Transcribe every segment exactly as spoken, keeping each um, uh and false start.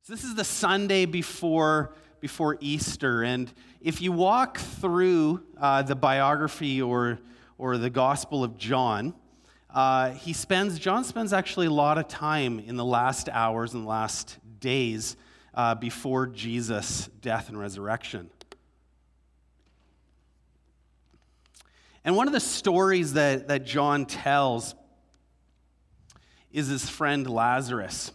So this is the Sunday before, before Easter, and if you walk through uh, the biography or, or the Gospel of John, uh, he spends, John spends actually a lot of time in the last hours and last days uh, before Jesus' death and resurrection. And one of the stories that, that John tells is his friend Lazarus.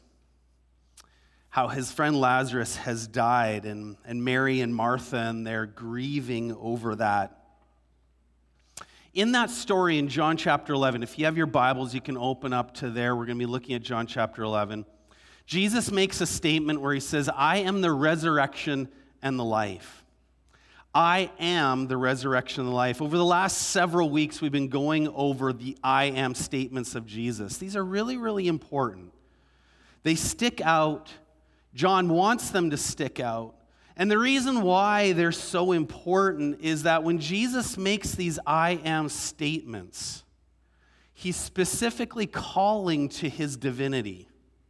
How his friend Lazarus has died, and, and Mary and Martha, and they're grieving over that. In that story in John chapter eleven, if you have your Bibles, you can open up to there. We're going to be looking at John chapter eleven. Jesus makes a statement where he says, I am the resurrection and the life. I am the resurrection and the life. Over the last several weeks, we've been going over the I am statements of Jesus. These are really, really important. They stick out. John wants them to stick out. And the reason why they're so important is that when Jesus makes these I am statements, he's specifically calling to his divinity.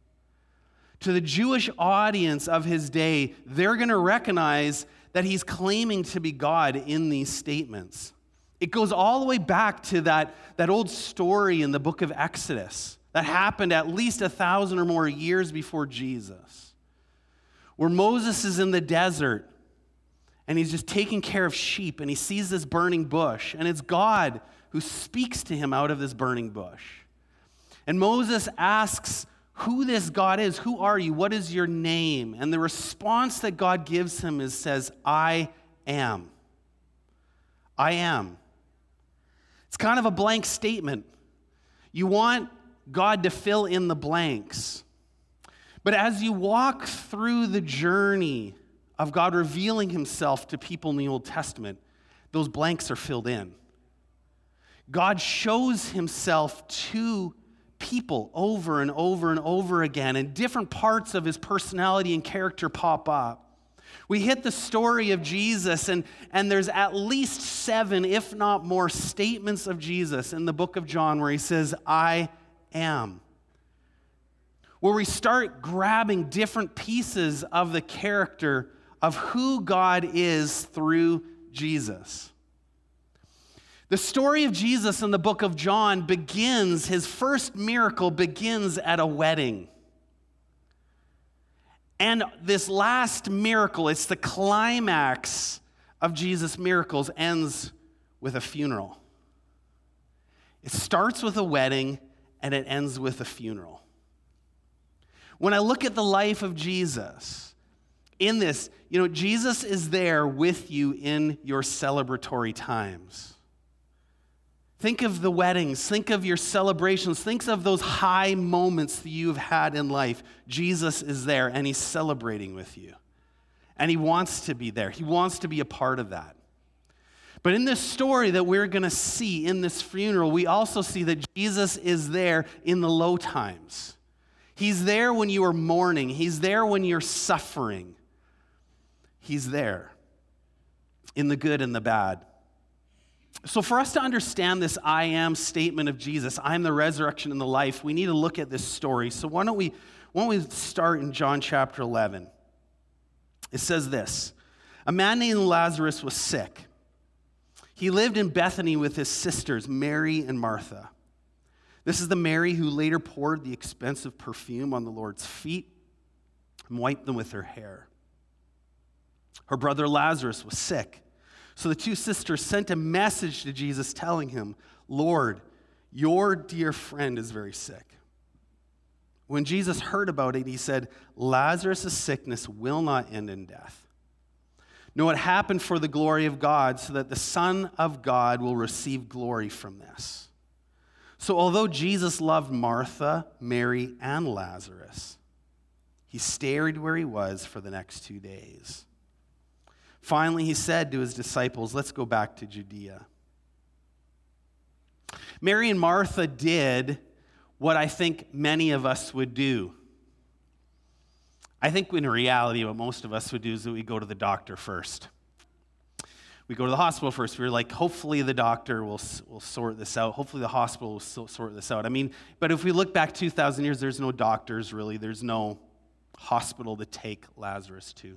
To the Jewish audience of his day, they're going to recognize that he's claiming to be God in these statements. It goes all the way back to that, that old story in the book of Exodus that happened at least a thousand or more years before Jesus, where Moses is in the desert and he's just taking care of sheep and he sees this burning bush, and it's God who speaks to him out of this burning bush. And Moses asks who this God is. Who are you? What is your name? And the response that God gives him is says, I am. I am. It's kind of a blank statement. You want God to fill in the blanks. But as you walk through the journey of God revealing himself to people in the Old Testament, those blanks are filled in. God shows himself to people over and over and over again, and different parts of his personality and character pop up. We hit the story of Jesus, and, and there's at least seven, if not more, statements of Jesus in the book of John where he says, I am. Where we start grabbing different pieces of the character of who God is through Jesus. The story of Jesus in the book of John begins, his first miracle begins at a wedding. And this last miracle, it's the climax of Jesus' miracles, ends with a funeral. It starts with a wedding and it ends with a funeral. When I look at the life of Jesus, in this, you know, Jesus is there with you in your celebratory times. Think of the weddings, think of your celebrations, think of those high moments that you've had in life. Jesus is there and he's celebrating with you. And he wants to be there. He wants to be a part of that. But in this story that we're going to see in this funeral, we also see that Jesus is there in the low times. He's there when you are mourning. He's there when you're suffering. He's there in the good and the bad. So for us to understand this I am statement of Jesus, I am the resurrection and the life, we need to look at this story. So why don't we, why don't we start in John chapter eleven? It says this, a man named Lazarus was sick. He lived in Bethany with his sisters, Mary and Martha. This is the Mary who later poured the expensive perfume on the Lord's feet and wiped them with her hair. Her brother Lazarus was sick. So the two sisters sent a message to Jesus telling him, Lord, your dear friend is very sick. When Jesus heard about it, he said, Lazarus' sickness will not end in death. No, it happened for the glory of God, so that the Son of God will receive glory from this. So although Jesus loved Martha, Mary, and Lazarus, he stayed where he was for the next two days. Finally, he said to his disciples, let's go back to Judea. Mary and Martha did what I think many of us would do. I think in reality, what most of us would do is that we go to the doctor first. We go to the hospital first. We're like, hopefully the doctor will, will sort this out. Hopefully the hospital will sort this out. I mean, but if we look back two thousand years, there's no doctors really. There's no, hospital to take Lazarus to.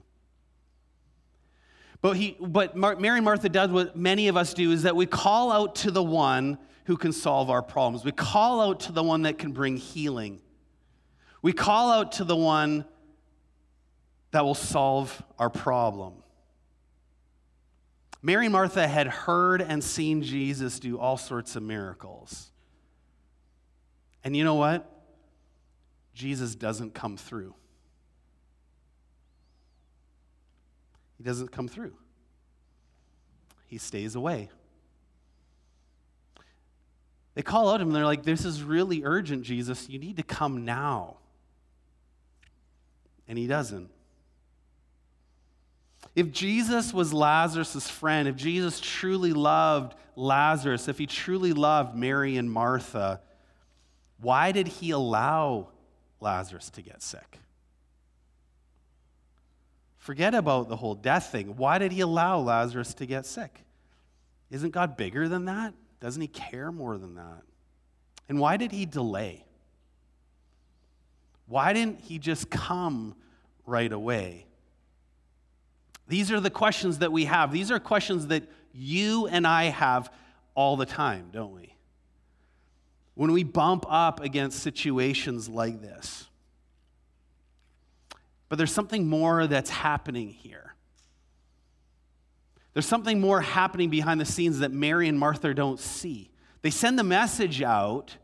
But, he, but Mar- Mary and Martha does what many of us do, is that we call out to the one who can solve our problems. We call out to the one that can bring healing. We call out to the one that will solve our problem. Mary and Martha had heard and seen Jesus do all sorts of miracles. And you know what? Jesus doesn't come through. He doesn't come through. He stays away. They call out to him and they're like, this is really urgent, Jesus. You need to come now. And he doesn't. If Jesus was Lazarus' friend, if Jesus truly loved Lazarus, if he truly loved Mary and Martha, why did he allow Lazarus to get sick? Forget about the whole death thing. Why did he allow Lazarus to get sick? Isn't God bigger than that? Doesn't he care more than that? And why did he delay? Why didn't he just come right away? These are the questions that we have. These are questions that you and I have all the time, don't we? When we bump up against situations like this. But there's something more that's happening here. There's something more happening behind the scenes that Mary and Martha don't see. They send the message out,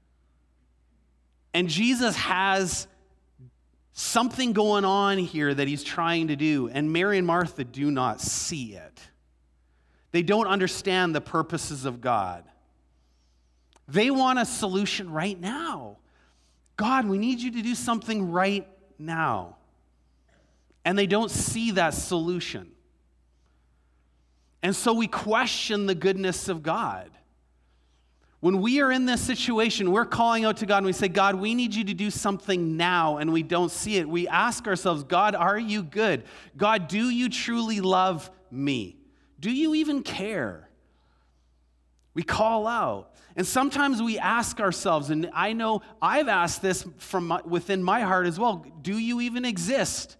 and Jesus has something going on here that he's trying to do, and Mary and Martha do not see it. They don't understand the purposes of God. They want a solution right now. God, we need you to do something right now. And they don't see that solution. And so we question the goodness of God. When we are in this situation, we're calling out to God and we say, God, we need you to do something now, and we don't see it. We ask ourselves, God, are you good? God, do you truly love me? Do you even care? We call out. And sometimes we ask ourselves, and I know I've asked this from my, within my heart as well, do you even exist?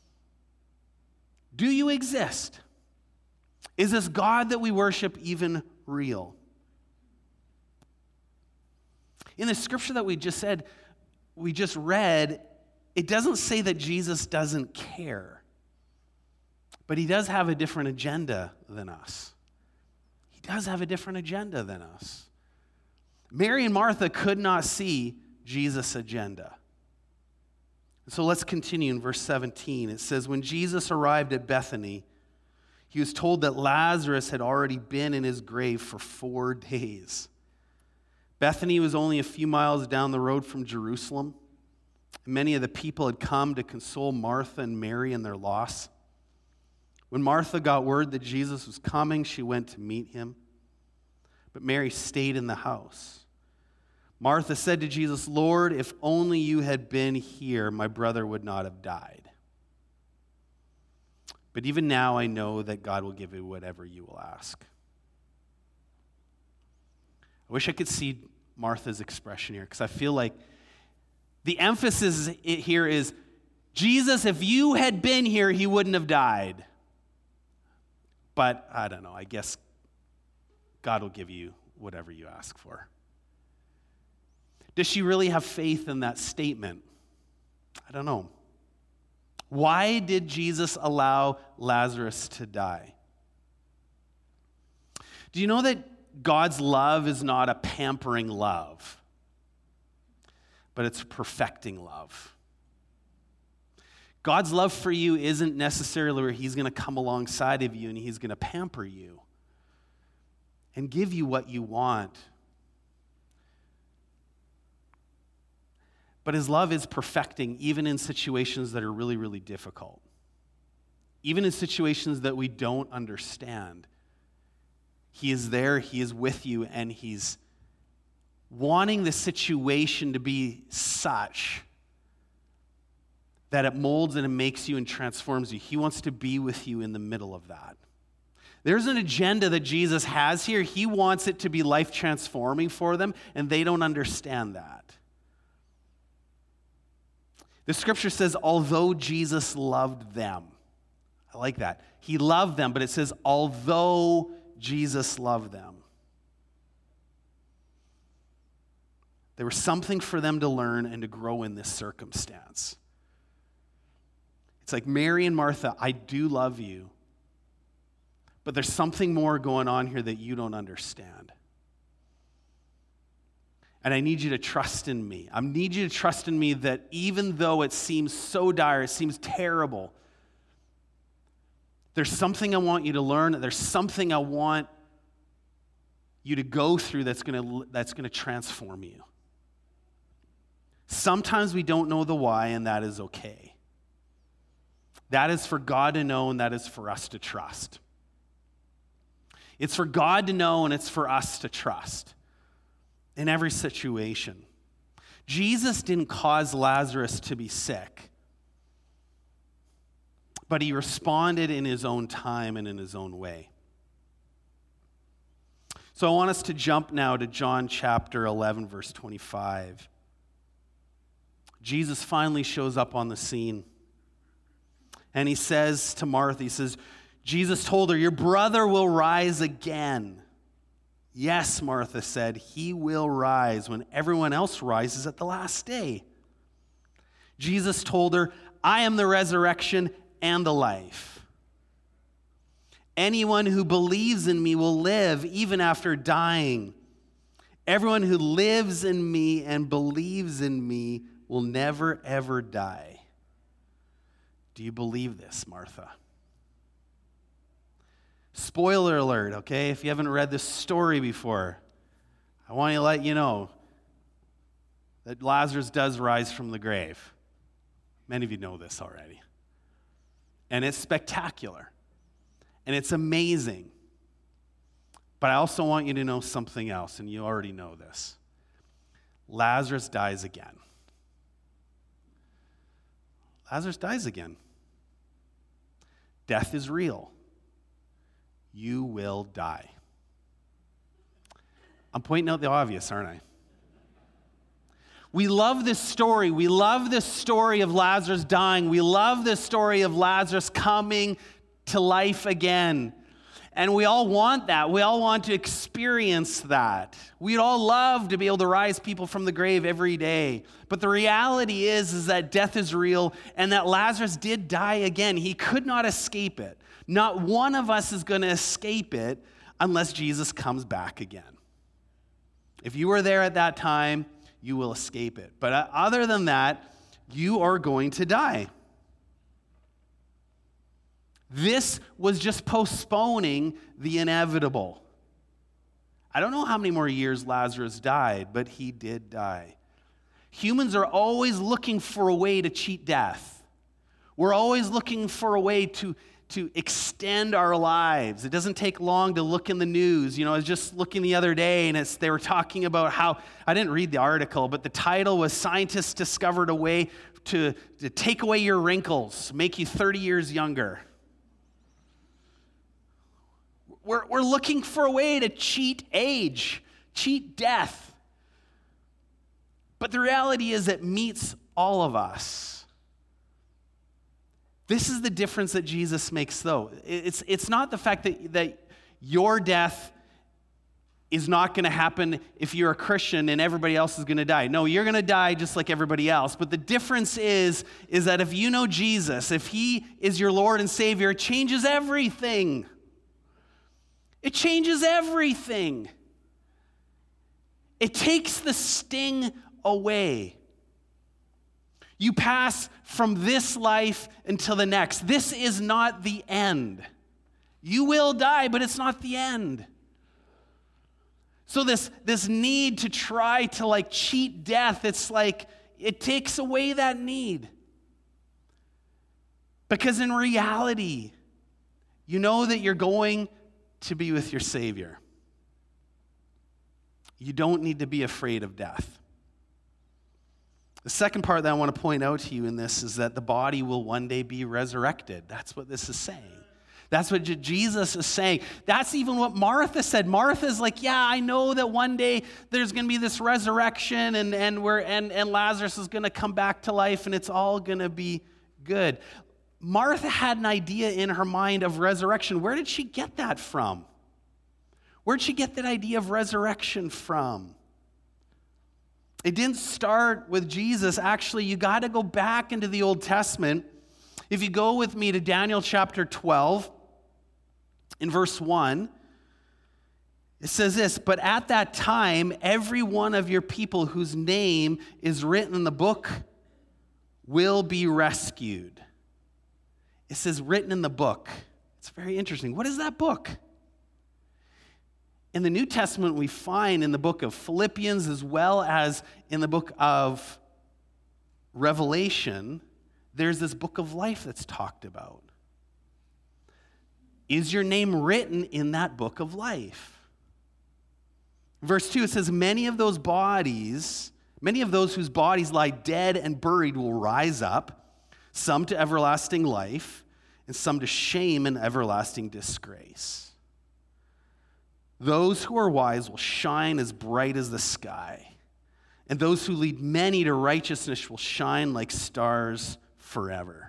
Do you exist? Is this God that we worship even real? In the scripture that we just said, we just read, it doesn't say that Jesus doesn't care, but he does have a different agenda than us. He does have a different agenda than us. Mary and Martha could not see Jesus' agenda. So let's continue in verse seventeen. It says, when Jesus arrived at Bethany, he was told that Lazarus had already been in his grave for four days. Bethany was only a few miles down the road from Jerusalem. Many of the people had come to console Martha and Mary in their loss. When Martha got word that Jesus was coming, she went to meet him. But Mary stayed in the house. Martha said to Jesus, Lord, if only you had been here, my brother would not have died. But even now I know that God will give you whatever you will ask. I wish I could see Martha's expression here, because I feel like the emphasis here is, Jesus, if you had been here, he wouldn't have died. But I don't know, I guess God will give you whatever you ask for. Does she really have faith in that statement? I don't know. Why did Jesus allow Lazarus to die? Do you know that God's love is not a pampering love, but it's a perfecting love? God's love for you isn't necessarily where he's going to come alongside of you and he's going to pamper you and give you what you want. But his love is perfecting even in situations that are really, really difficult. Even in situations that we don't understand. He is there, he is with you, and he's wanting the situation to be such that it molds and it makes you and transforms you. He wants to be with you in the middle of that. There's an agenda that Jesus has here. He wants it to be life transforming for them, and they don't understand that. The scripture says, although Jesus loved them. I like that. He loved them, but it says, although Jesus loved them. There was something for them to learn and to grow in this circumstance. It's like, Mary and Martha, I do love you, but there's something more going on here that you don't understand. And I need you to trust in me. I need you to trust in me that even though it seems so dire, it seems terrible, there's something I want you to learn. There's something I want you to go through that's going to that's going to transform you. Sometimes we don't know the why, and that is okay. That is for God to know, and that is for us to trust. It's for God to know, and it's for us to trust in every situation. Jesus didn't cause Lazarus to be sick, but he responded in his own time and in his own way. So I want us to jump now to John chapter eleven, verse twenty-five. Jesus finally shows up on the scene. And he says to Martha, he says, Jesus told her, your brother will rise again. Yes, Martha said, he will rise when everyone else rises at the last day. Jesus told her, I am the resurrection and the life. Anyone who believes in me will live even after dying. Everyone who lives in me and believes in me will never, ever die. Do you believe this, Martha? Spoiler alert, okay? If you haven't read this story before, I want to let you know that Lazarus does rise from the grave. Many of you know this already. And it's spectacular. And it's amazing. But I also want you to know something else, and you already know this. Lazarus dies again. Lazarus dies again. Death is real. You will die. I'm pointing out the obvious, aren't I? We love this story. We love this story of Lazarus dying. We love this story of Lazarus coming to life again. And we all want that. We all want to experience that. We'd all love to be able to rise people from the grave every day. But the reality is, is that death is real and that Lazarus did die again. He could not escape it. Not one of us is going to escape it unless Jesus comes back again. If you were there at that time, you will escape it. But other than that, you are going to die. This was just postponing the inevitable. I don't know how many more years Lazarus died, but he did die. Humans are always looking for a way to cheat death. We're always looking for a way to, to extend our lives. It doesn't take long to look in the news. You know, I was just looking the other day, and it's, they were talking about how, I didn't read the article, but the title was Scientists Discovered a Way to, to Take Away Your Wrinkles, Make You thirty years younger. We're, we're looking for a way to cheat age, cheat death. But the reality is it meets all of us. This is the difference that Jesus makes, though. It's, it's not the fact that, that your death is not going to happen if you're a Christian and everybody else is going to die. No, you're going to die just like everybody else. But the difference is, is that if you know Jesus, if he is your Lord and Savior, it changes everything. It changes everything. It takes the sting away. You pass from this life until the next. This is not the end. You will die, but it's not the end. So this, this need to try to like cheat death, it's like it takes away that need. Because in reality, you know that you're going to be with your Savior. You don't need to be afraid of death. The second part that I want to point out to you in this is that the body will one day be resurrected. That's what this is saying. That's what J- Jesus is saying. That's even what Martha said. Martha's like, yeah, I know that one day there's going to be this resurrection and, and, we're, and, and Lazarus is going to come back to life and it's all going to be good. Martha had an idea in her mind of resurrection. Where did she get that from? Where did she get that idea of resurrection from? It didn't start with Jesus. Actually, you got to go back into the Old Testament. If you go with me to Daniel chapter twelve, in verse one, it says this, "But at that time, every one of your people whose name is written in the book will be rescued." It says written in the book. It's very interesting. What is that book? In the New Testament, we find in the book of Philippians as well as in the book of Revelation, there's this book of life that's talked about. Is your name written in that book of life? Verse two, it says, many of those bodies, many of those whose bodies lie dead and buried will rise up, some to everlasting life, and some to shame and everlasting disgrace. Those who are wise will shine as bright as the sky, and those who lead many to righteousness will shine like stars forever.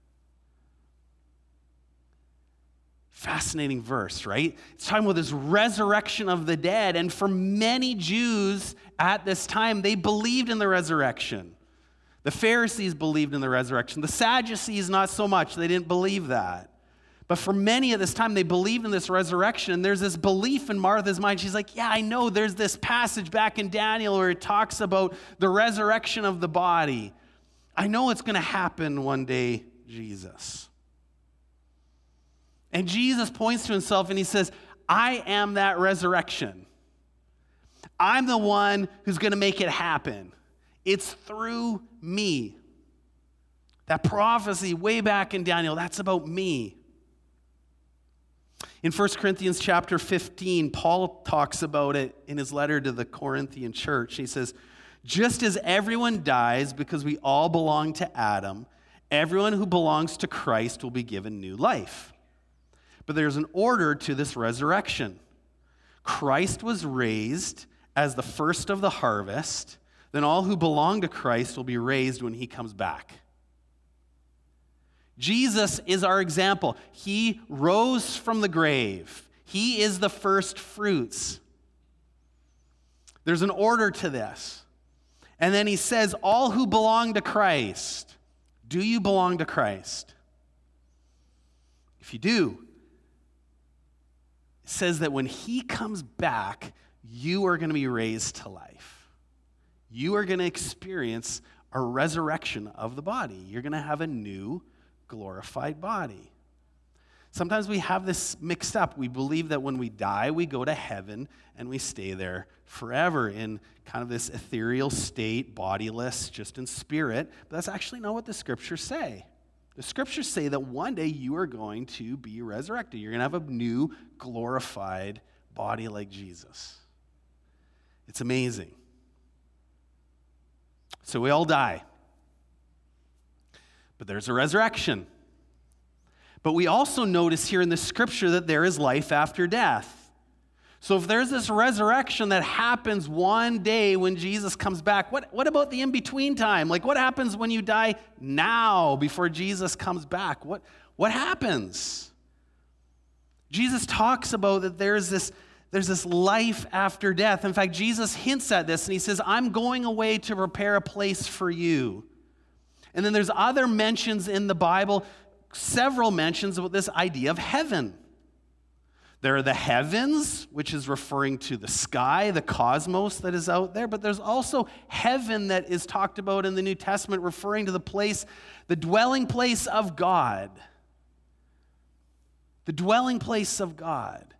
Fascinating verse, right? It's talking about this resurrection of the dead, and for many Jews at this time, they believed in the resurrection. The Pharisees believed in the resurrection. The Sadducees, not so much. They didn't believe that. But for many at this time, they believed in this resurrection. And there's this belief in Martha's mind. She's like, yeah, I know there's this passage back in Daniel where it talks about the resurrection of the body. I know it's going to happen one day, Jesus. And Jesus points to himself and he says, I am that resurrection. I'm the one who's going to make it happen. It's through me. That prophecy way back in Daniel, that's about me. In First Corinthians chapter fifteen, Paul talks about it in his letter to the Corinthian church. He says, just as everyone dies because we all belong to Adam, everyone who belongs to Christ will be given new life. But there's an order to this resurrection. Christ was raised as the first of the harvest. Then all who belong to Christ will be raised when he comes back. Jesus is our example. He rose from the grave. He is the first fruits. There's an order to this. And then he says, all who belong to Christ. Do you belong to Christ? If you do, it says that when he comes back, you are going to be raised to life. You are going to experience a resurrection of the body. You're going to have a new glorified body. Sometimes we have this mixed up. We believe that when we die, we go to heaven and we stay there forever in kind of this ethereal state, bodiless, just in spirit. But that's actually not what the scriptures say. The scriptures say that one day you are going to be resurrected. You're going to have a new glorified body like Jesus. It's amazing. So we all die. But there's a resurrection. But we also notice here in the scripture that there is life after death. So if there's this resurrection that happens one day when Jesus comes back, what, what about the in-between time? Like what happens when you die now before Jesus comes back? What, what happens? Jesus talks about that there's this, there's this life after death. In fact, Jesus hints at this and he says, I'm going away to prepare a place for you. And then there's other mentions in the Bible, several mentions about this idea of heaven. There are the heavens, which is referring to the sky, the cosmos that is out there, but there's also heaven that is talked about in the New Testament, referring to the place, the dwelling place of God. The dwelling place of God.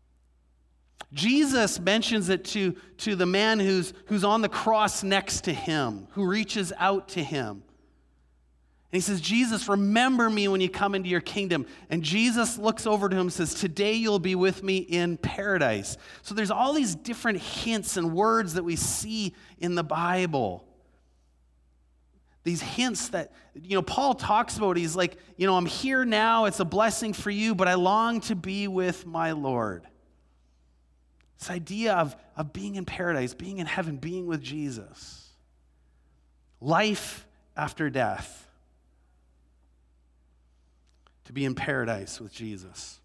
Jesus mentions it to, to the man who's, who's on the cross next to him, who reaches out to him. And he says, Jesus, remember me when you come into your kingdom. And Jesus looks over to him and says, today you'll be with me in paradise. So there's all these different hints and words that we see in the Bible. these hints that, you know, Paul talks about. He's like, you know, I'm here now. It's a blessing for you, but I long to be with my Lord. This idea of, of being in paradise, being in heaven, being with Jesus. Life after death. To be in paradise with Jesus.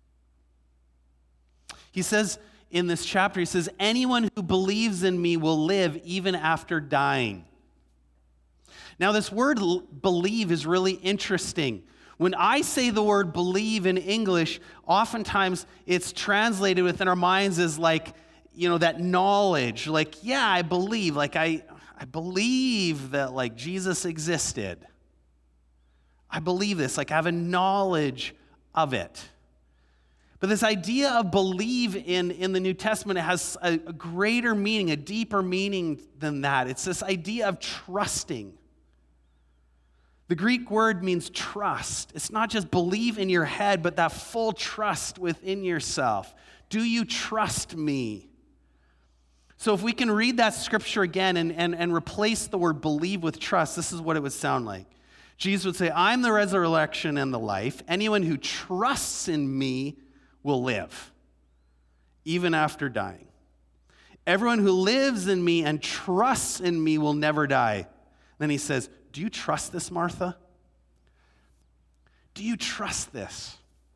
He says in this chapter, he says, anyone who believes in me will live even after dying. Now, this word believe is really interesting. When I say the word believe in English, oftentimes it's translated within our minds as like, you know, that knowledge. Like, yeah, I believe. Like, I, I believe that, like, Jesus existed. I believe this. Like, I have a knowledge of it. But this idea of believe in, in the New Testament, it has a, a greater meaning, a deeper meaning than that. It's this idea of trusting. The Greek word means trust. It's not just believe in your head, but that full trust within yourself. Do you trust me? So if we can read that scripture again and, and, and replace the word believe with trust, this is what it would sound like. Jesus would say, I'm the resurrection and the life. Anyone who trusts in me will live, even after dying. Everyone who lives in me and trusts in me will never die. Then he says, do you trust this, Martha? Do you trust this?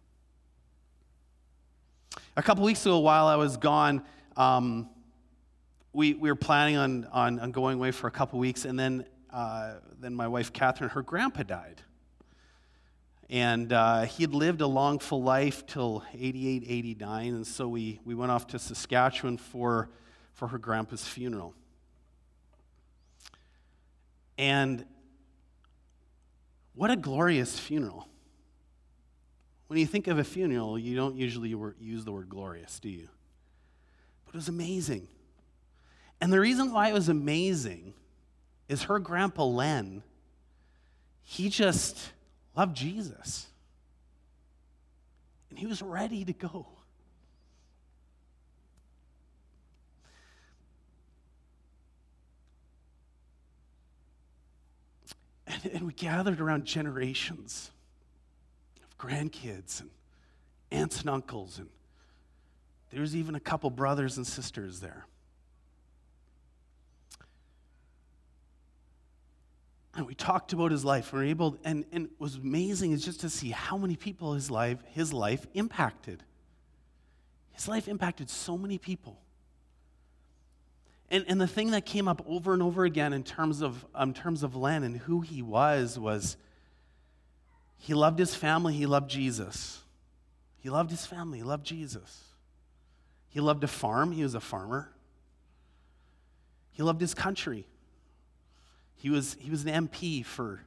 A couple weeks ago, while I was gone, um, we, we were planning on, on, on going away for a couple weeks, and then, uh, then my wife, Catherine, her grandpa died. And uh, he had lived a long, full life till eighty-eight, eighty-nine, and so we, we went off to Saskatchewan for, for her grandpa's funeral. And what a glorious funeral. When you think of a funeral, you don't usually use the word glorious, do you? But it was amazing. And the reason why it was amazing is her grandpa Len, he just loved Jesus. And he was ready to go. And, and we gathered around generations of grandkids and aunts and uncles, and there was even a couple brothers and sisters there. And we talked about his life. We were able, and, and what was amazing is just to see how many people his life, his life impacted. His life impacted so many people. And, and the thing that came up over and over again in terms of in terms of Len and who he was was he loved his family, he loved Jesus. He loved his family, he loved Jesus. He loved to farm, he was a farmer. He loved his country. He was he was an M P for,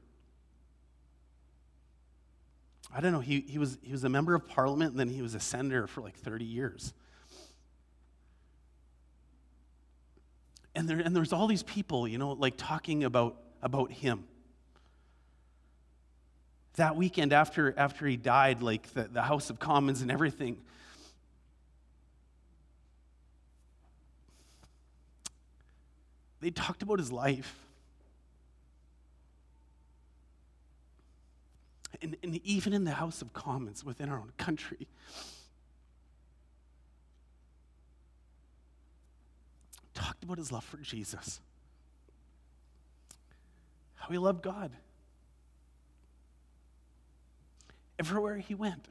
I don't know, he, he was he was a member of parliament, and then he was a senator for like thirty years. And there and there's all these people, you know, like talking about, about him. That weekend after after he died, like the, the House of Commons and everything, they talked about his life. And, and even in the House of Commons within our own country, talked about his love for Jesus, how he loved God. Everywhere he went.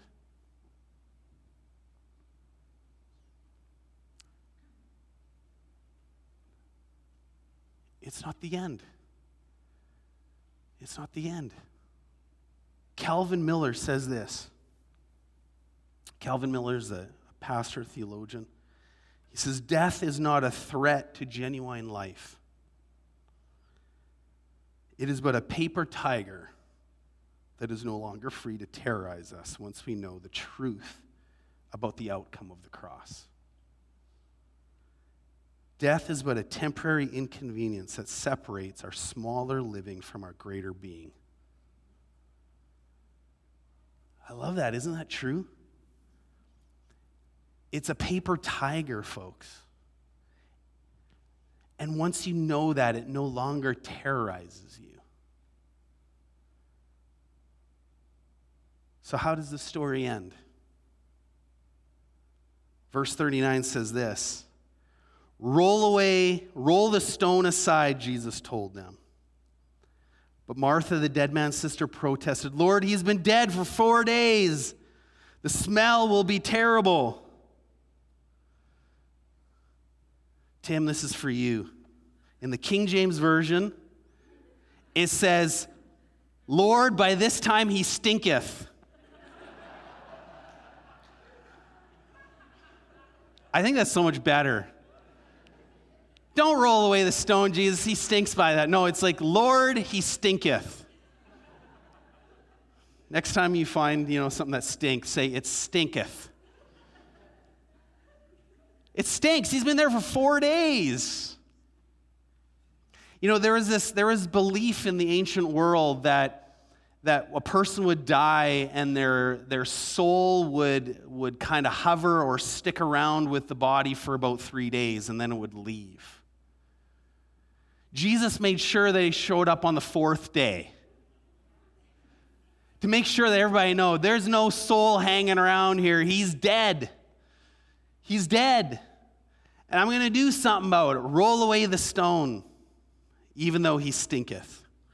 It's not the end. It's not the end. Calvin Miller says this. Calvin Miller is a pastor, theologian. He says, death is not a threat to genuine life. It is but a paper tiger that is no longer free to terrorize us once we know the truth about the outcome of the cross. Death is but a temporary inconvenience that separates our smaller living from our greater being. I love that. Isn't that true? It's a paper tiger, folks. And once you know that, it no longer terrorizes you. So how does the story end? Verse thirty-nine says this, roll away, roll the stone aside, Jesus told them. But Martha, the dead man's sister, protested, Lord, he's been dead for four days. The smell will be terrible. Tim, this is for you. In the King James Version, it says, Lord, by this time he stinketh. I think that's so much better. Don't roll away the stone, Jesus. He stinks by that. No, it's like, Lord, he stinketh. Next time you find, you know, something that stinks, say, it stinketh. It stinks. He's been there for four days. You know, there was this, there was belief in the ancient world that that a person would die and their, their soul would, would kind of hover or stick around with the body for about three days and then it would leave. Jesus made sure that he showed up on the fourth day to make sure that everybody knows there's no soul hanging around here. He's dead. He's dead. And I'm going to do something about it. Roll away the stone, even though he stinketh.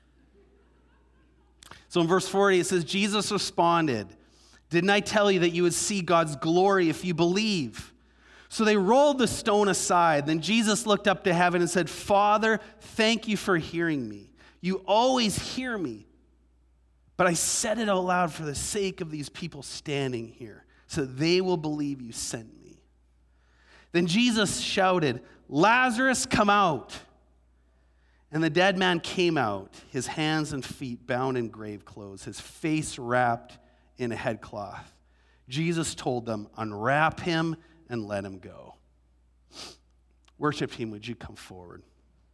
So in verse forty, it says, Jesus responded, didn't I tell you that you would see God's glory if you believe? So they rolled the stone aside. Then Jesus looked up to heaven and said, Father, thank you for hearing me. You always hear me. But I said it out loud for the sake of these people standing here, so they will believe you sent me. Then Jesus shouted, Lazarus, come out. And the dead man came out, his hands and feet bound in grave clothes, his face wrapped in a headcloth. Jesus told them, unwrap him and let him go. Worship team, would you come forward?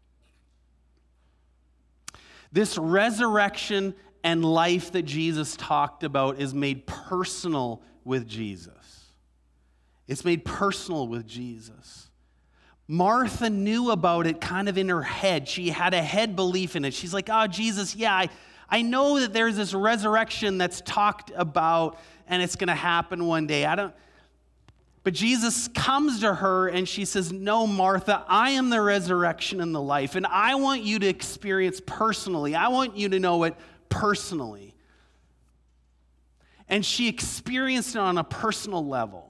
This resurrection and life that Jesus talked about is made personal with Jesus. It's made personal with Jesus. Martha knew about it kind of in her head. She had a head belief in it. She's like, oh, Jesus, yeah, I, I know that there's this resurrection that's talked about and it's going to happen one day. I don't. But Jesus comes to her and she says, no, Martha, I am the resurrection and the life. And I want you to experience personally. I want you to know it personally. And she experienced it on a personal level.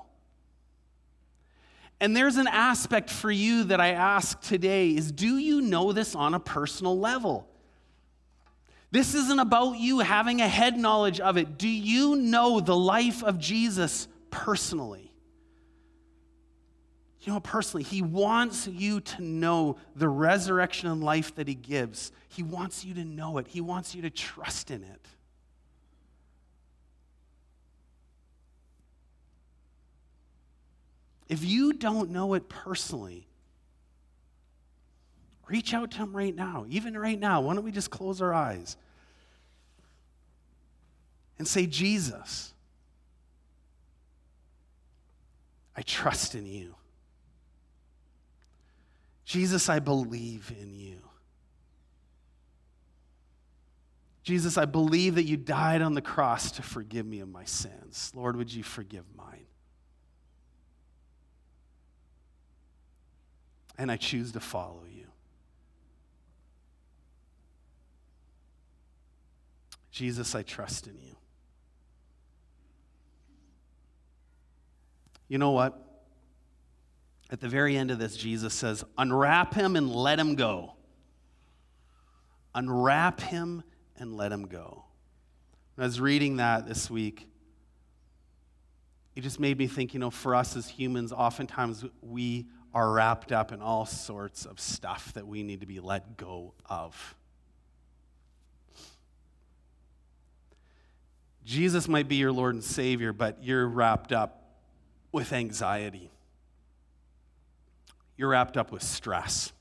And there's an aspect for you that I ask today is, do you know this on a personal level? This isn't about you having a head knowledge of it. Do you know the life of Jesus personally? You know, personally, he wants you to know the resurrection and life that he gives. He wants you to know it. He wants you to trust in it. If you don't know it personally, reach out to him right now. Even right now, why don't we just close our eyes and say, Jesus, I trust in you. Jesus, I believe in you. Jesus, I believe that you died on the cross to forgive me of my sins. Lord, would you forgive mine? And I choose to follow you. Jesus, I trust in you. You know what? At the very end of this, Jesus says, unwrap him and let him go. Unwrap him and let him go. When I was reading that this week, it just made me think, you know, for us as humans, oftentimes we are wrapped up in all sorts of stuff that we need to be let go of. Jesus might be your Lord and Savior, but you're wrapped up with anxiety. You're wrapped up with stress.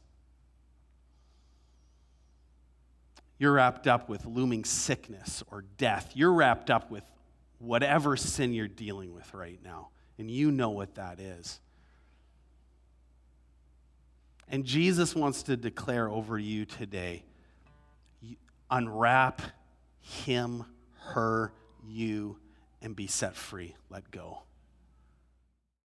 You're wrapped up with looming sickness or death. You're wrapped up with whatever sin you're dealing with right now, and you know what that is. And Jesus wants to declare over you today, unwrap him, her, you, and be set free, let go.